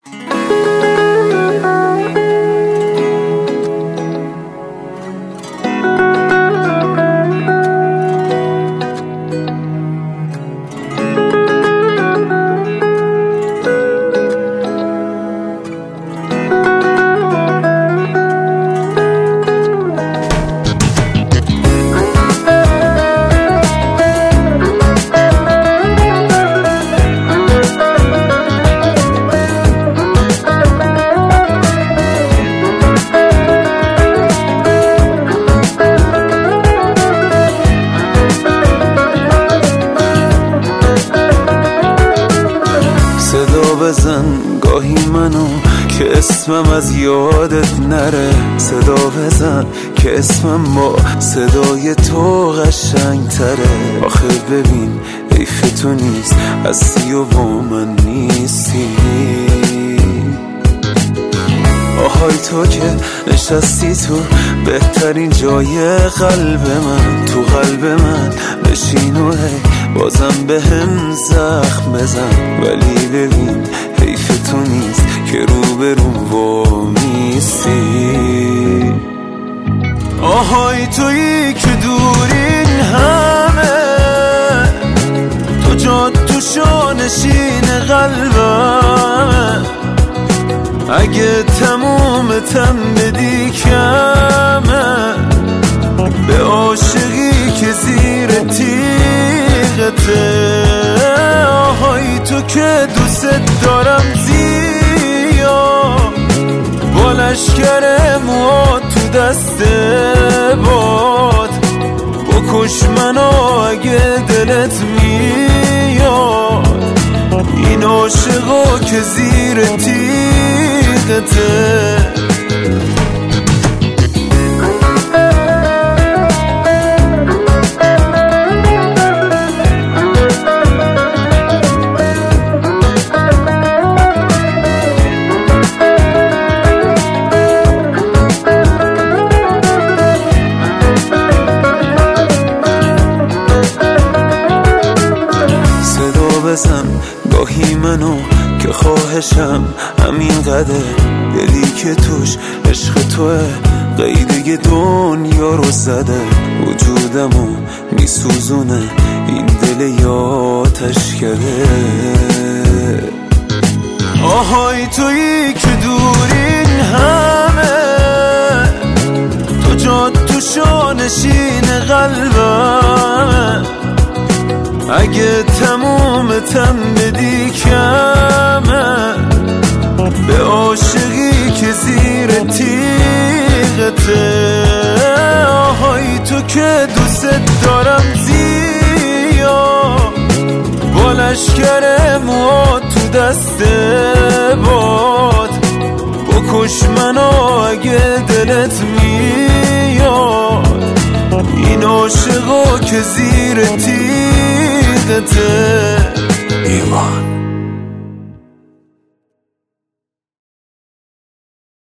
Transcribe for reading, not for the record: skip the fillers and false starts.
بزن گاهی منو که اسمم از یادت نره، صدا بزن که اسمم با صدای تو قشنگ تره. آخه ببین حیف تو نیست هستی و با من نیستی، آهای تو که نشستی تو بهترین جای قلب من، تو قلب من بشین و بازم به هم زخم بزن. ولی ببین حیف تو نیست که روبرو وامیستی، آهای تویی که دورین همه، تو جاد تو شانشین قلبم، اگه تمومتم بدی کمه، به عاشقی که زیر تیغته. آهای تو که دوست دارم زیاد، با لشکر موات تو دست باد، بکش منو اگه دلت میاد، این عاشقا که زیر تیغته. بزن گاهی منو که خواهشم همین قدر، دلی که توش عشق توه قیده دنیا رو زده، وجودمو میسوزونه این دل یاتش کرده. آهای تویی که دورین همه، تو جاد تو شانشین قلبم، اگه تمومتم بدی کمه، به عاشقی که زیر تیغته. آهای تو که دوست دارم زیاد، با لشکر موات تو دست باد، بکش منو اگه دلت میاد، این عاشقا که زیر تیغته. ایوان